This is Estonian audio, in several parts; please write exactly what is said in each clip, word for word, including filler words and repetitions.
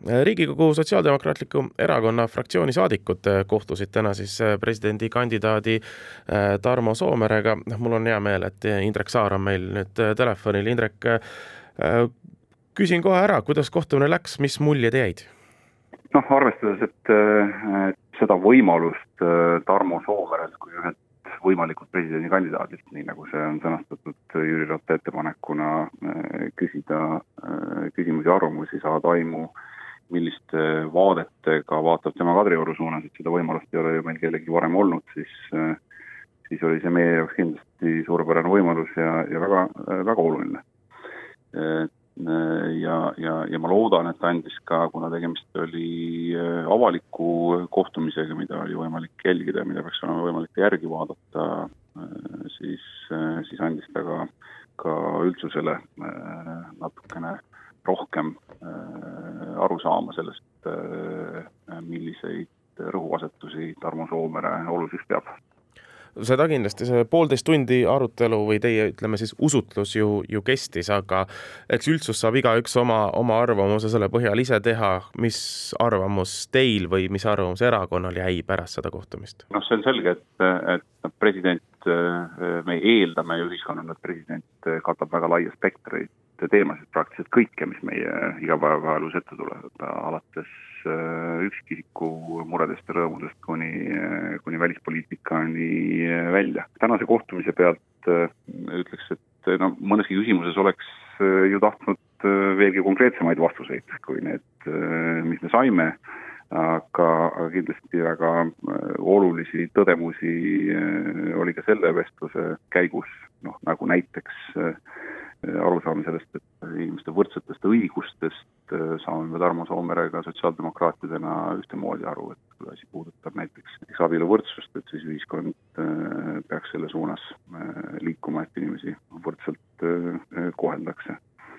Riigikogu Sotsiaaldemokraatliku erakonna fraktsiooni saadikud kohtusid täna siis presidendikandidaadi Tarmo Soomerega. Mul on hea meel, et Indrek Saar on meil nüüd telefonil. Indrek, küsin kohe ära, kuidas kohtumine läks, mis muljed jäid? Noh, arvestades, et, et seda võimalust Tarmo Soomerelt kui ühelt võimalikult presidendikandidaadilt, nii nagu see on sõnastatud Jüri Ratta ettepanekuna küsida küsimusi ja arvamusi, saada aimu, milliste vaadetega vaatab tema Kadrioru suunas, et seda võimalust ei ole ju meil kellegi varem olnud, siis, siis oli see meie jaoks kindlasti suurepärane võimalus ja, ja väga, väga oluline. Ja, ja, ja ma loodan, et andis ka, kuna tegemist oli avaliku kohtumisega, mida oli võimalik jälgida ja mida peaks olema võimalik järgi vaadata, siis, siis andis ta ka, ka üldsusele natukene rohkem aru saama sellest, milliseid rõhuasetusi Tarmo Soomere oluliseks peab. Seda kindlasti, see poolteist tundi arutelu või teie, ütleme siis, usutlus ju, ju kestis, aga eks üldsus saab igaüks oma, oma arvamuse selle põhjal ise teha. Mis arvamus teil või mis arvamus erakonnal jäi pärast seda kohtumist? No see on selge, et, et president, me eeldame ju ühiskonnana, et president katab väga laia spektreid teemasid, praktiliselt kõike, mis meie igapäevaelus ette tulevad, alates üksikisiku muredest ja rõõmudest kuni, kuni välispoliitikani välja. Tänase kohtumise pealt ütleks, et no, mõneski küsimuses oleks ju tahtnud veelgi konkreetsemaid vastuseid kui need, mis me saime, aga kindlasti väga olulisi tõdemusi oli ka selle vestluse käigus, noh, nagu näiteks arusaame sellest, et inimeste võrdsetest õigustest saame me Tarmo Soomerega sotsiaaldemokraatidena ühtemoodi aru, et kui asi puudutab näiteks abielu võrdsust, et siis ühiskond peaks selle suunas liikuma, et inimesi võrdselt koheldakse.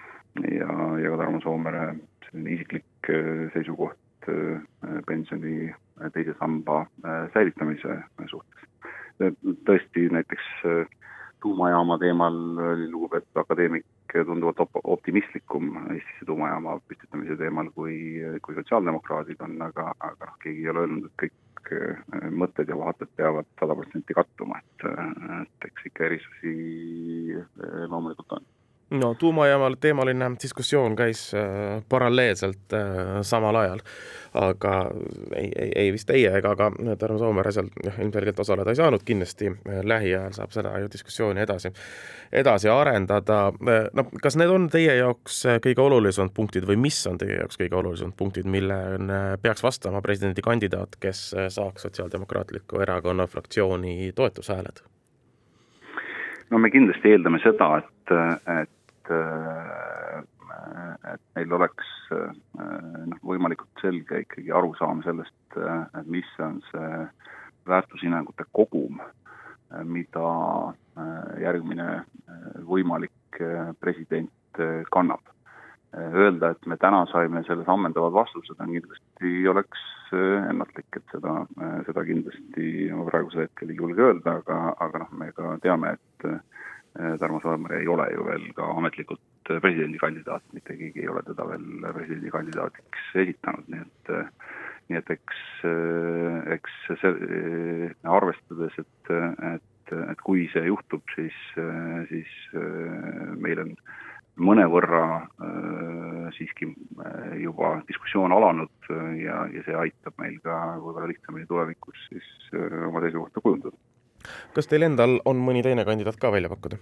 Ja, ja ka Tarmo Soomere isiklik seisukoht pensioni teise samba säilitamise suhtes. Tõesti näiteks tuumajaama teemal oli lugupeetud akadeemik tunduvalt optimistlikum Eestisse tuumajaama püstitamise teemal kui, kui sotsiaaldemokraadid on, aga, aga keegi ei ole öelnud, et kõik mõtted ja vaated peavad sada protsenti kattuma, et, et eks ikka erisusi loomulikult on. No tuumajaamal teemaline diskussioon käis äh, paralleelselt äh, samal ajal, aga ei, ei, ei vist teie ega ka Tarmo Soomere seal ilmselgelt osaleda ei saanud, kindlasti äh, lähiajal saab seda ju diskussiooni edasi, edasi arendada. Äh, no, kas need on teie jaoks kõige olulisemad punktid või mis on teie jaoks kõige olulisemad punktid, mille peaks vastama presidendikandidaat, kes saaks Sotsiaaldemokraatliku erakonna fraktsiooni toetushääled? No me kindlasti eeldame seda, et, et et meil oleks noh, võimalikult selge ikkagi arusaam sellest, et mis on see väärtushinnangute kogum, mida järgmine võimalik president kannab. Öelda, et me täna saime selles ammendavad vastused, on kindlasti oleks ennatlik, et seda, seda kindlasti ma praegusel hetkel ei julge öelda, aga, aga noh, me ka teame, et Tarmo Soomere ei ole ju veel ka ametlikult presidendikandidaat, mitte keegi ei ole teda veel presidendikandidaatiks esitanud, nii et, nii et eks, eks see, arvestades, et, et, et kui see juhtub, siis, siis meil on mõnevõrra siiski juba diskussioon alanud ja, ja see aitab meil ka võib-olla lihtsamini tulevikus siis oma seisukohta kujundada. Kas teil endal on mõni teine kandidaat ka välja pakkuda?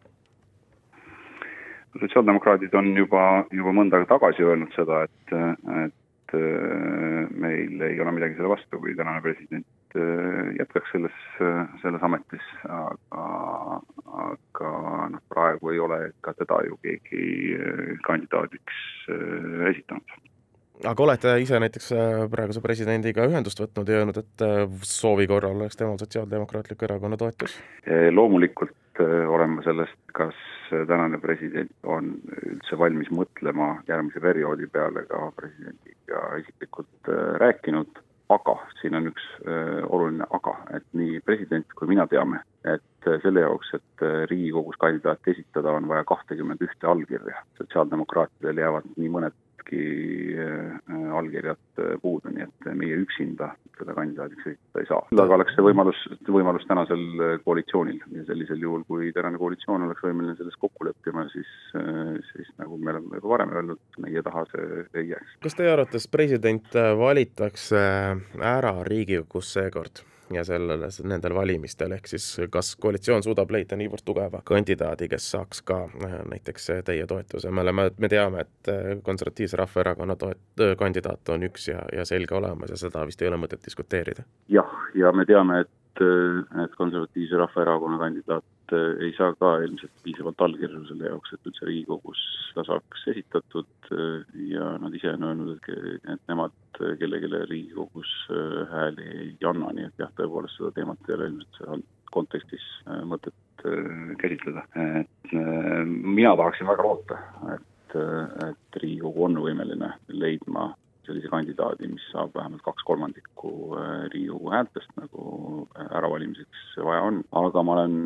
Sotsiaaldemokraadid on juba, juba mõnda tagasi öelnud seda, et, et meil ei ole midagi selle vastu, kui tänane president jätkaks selles, selles ametis, aga, aga noh, praegu ei ole ka teda ju keegi kandidaadiks esitanud. Aga olete ise näiteks praeguse presidendiga ühendust võtnud ja öelnud, et soovi korral oleks temal Sotsiaaldemokraatliku erakonna toetus? Loomulikult oleme sellest, kas tänane president on üldse valmis mõtlema järgmise perioodi peale ka presidendiga isiklikult rääkinud, aga siin on üks oluline aga, et nii president kui mina teame, et selle jaoks, et Riigikogus kandidaat esitada, on vaja kakskümmend üks allkirja. Sotsiaaldemokraatidel jäävad nii mõned küllaltki allkirjad puudu, nii et meie üksinda seda kandidaadiks esitada ei saa. Aga oleks see võimalus, võimalus tänasel koalitsioonil ja sellisel juhul, kui tänane koalitsioon oleks võimeline selles kokku leppima, siis, siis nagu me oleme juba varem öelnud, meie taha see ei jääks. Kas teie arvates president valitakse ära Riigikogus seekord ja sellele, nendel valimistel, ehk siis kas koalitsioon suudab leida niivõrd tugeva kandidaadi, kes saaks ka näiteks teie toetuse? Me, oleme, me teame, et Konservatiivse Rahvaerakonna toet, kandidaat on üks ja, ja selge olemas ja seda vist ei ole mõtet diskuteerida. Jah, ja me teame, et, et Konservatiivse Rahvaerakonna kandidaat ei saa ka ilmselt piisavalt allkirju selle jaoks, et üldse Riigikogus ta saaks esitatud ja nad ise on öelnud, et, et nemad kellelegi Riigikogus hääli ei anna, nii et jah, tõepoolest seda teemat ei ole ilmselt kontekstis mõtet käsitleda. Et mina tahaksin väga loota, et, et Riigikogu on võimeline leidma sellise kandidaadi, mis saab vähemalt kaks kolmandikku Riigikogu häältest, nagu äravalimiseks vaja on. Aga ma olen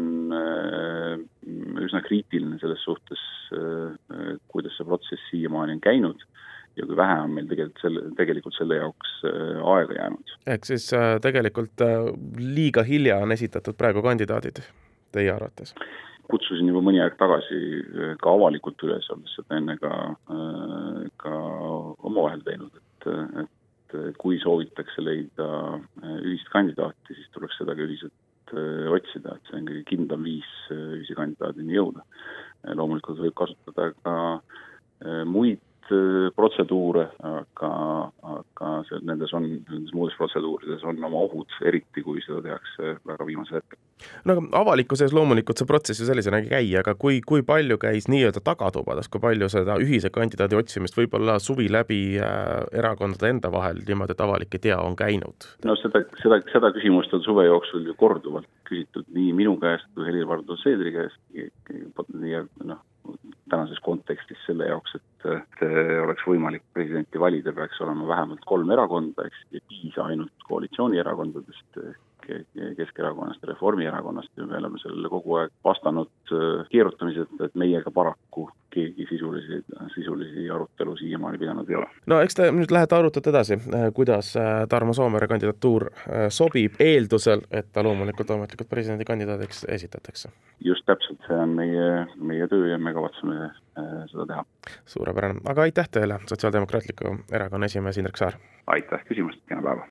üsna kriitiline selles suhtes, kuidas see protsess siiamaani on käinud ja kui vähe on meil tegelikult selle, tegelikult selle jaoks aega jäänud. Ehk siis tegelikult liiga hilja on esitatud praegu kandidaadid teie arvates? Kutsusin juba mõni aeg tagasi ka avalikult üles, olles seda enne ka, ka omavahel teinud, et, et kui soovitakse leida ühist kandidaati, siis tuleks seda ka ühiselt otsida, et see on kõige kindlam viis ühise kandidaadini jõuda. Loomulikult võib kasutada ka muid protseduure, aga, aga see, nendes, on, nendes muudes protseduurides on oma ohud, eriti kui seda tehakse väga viimase hetkel. No aga avalikkuses loomulikult see protsess ju sellisena ei käi, aga kui, kui palju käis nii-öelda tagatubades, kui palju seda ühise kandidaadi otsimist võib-olla suvi läbi erakondade enda vahel niimoodi, et avalik ei tea, on käinud? No seda, seda, seda küsimust on suve jooksul ju korduvalt küsitud nii minu käest kui Helir-Valdor Seedri käest ja noh, tänases kontekstis selle jaoks, et, et oleks võimalik presidenti valida, peaks olema vähemalt kolm erakonda, eks ei piisa ainult koalitsioonierakondadest, Keskerakonnast ja Reformierakonnast ja me oleme sellele kogu aeg vastanud keerutamised, et meiega paraku keegi sisulisi, sisulisi arutelu siiamaani pidanud ei ole. No eks te nüüd lähete arutate edasi, kuidas Tarmo Soomere kandidatuur sobib eeldusel, et ta loomulikult ametlikult presidendi kandidaadiks esitatakse. Just täpselt, see on meie, meie töö ja me kavatseme seda teha. Suurepärane, aga aitäh teile, Sotsiaaldemokraatliku erakonna esimees Indrek Saar. Aitäh küsimust, kena päeva.